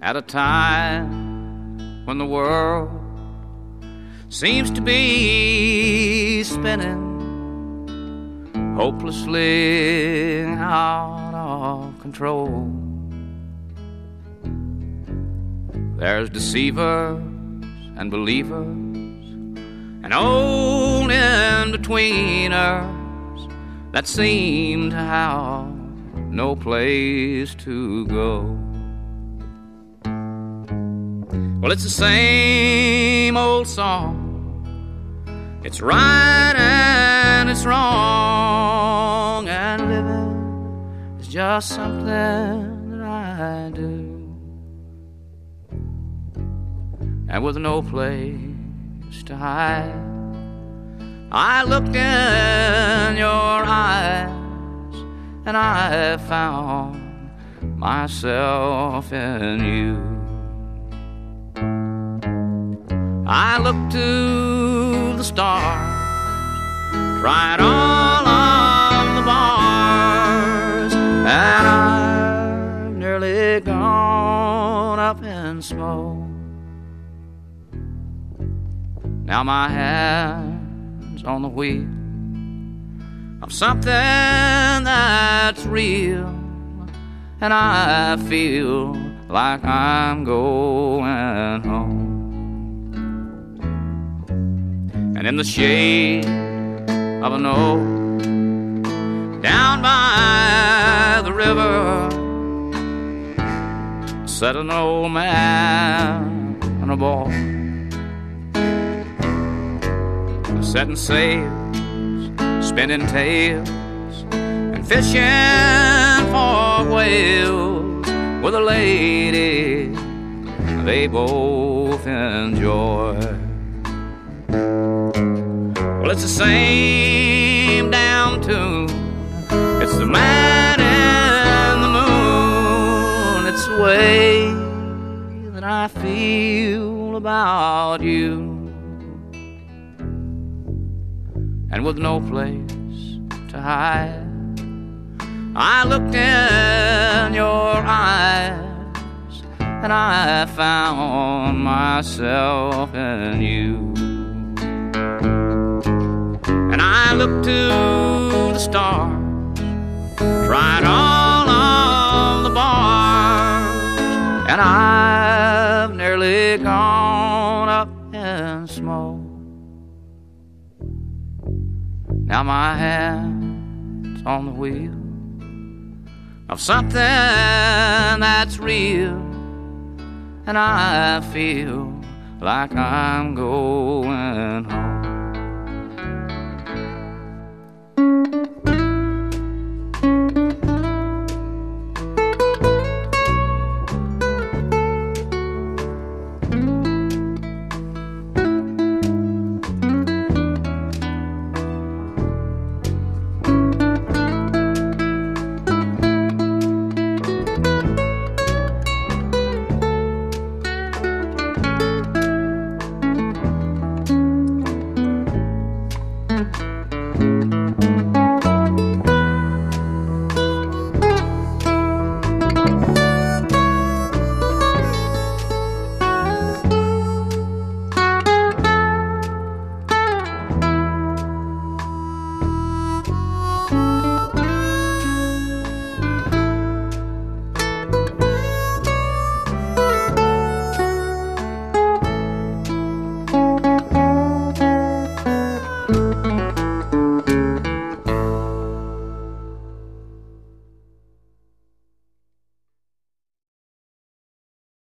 at a time when the world seems to be spinning hopelessly out of control. There's deceivers and believers and old in-betweeners that seem to have no place to go. Well, it's the same old song. It's right and it's wrong, and living is just something that I do. And with no place to hide, I looked in your eyes and I found myself in you. I looked to the stars, tried all of the bars, and I've nearly gone up in smoke. Now my hand's on the wheel of something that's real, and I feel like I'm going home. And in the shade of an oak down by the river sat an old man and a boy, setting sails, spinning tales, and fishing for whales with a lady they both enjoy. Well, it's the same damn tune. It's the man in the moon. It's the way that I feel about you. And with no place to hide, I looked in your eyes and I found myself in you. And I looked to the stars, tried all of the bars, and I've nearly gone up in smoke. Now my hand's on the wheel of something that's real, and I feel like I'm going home.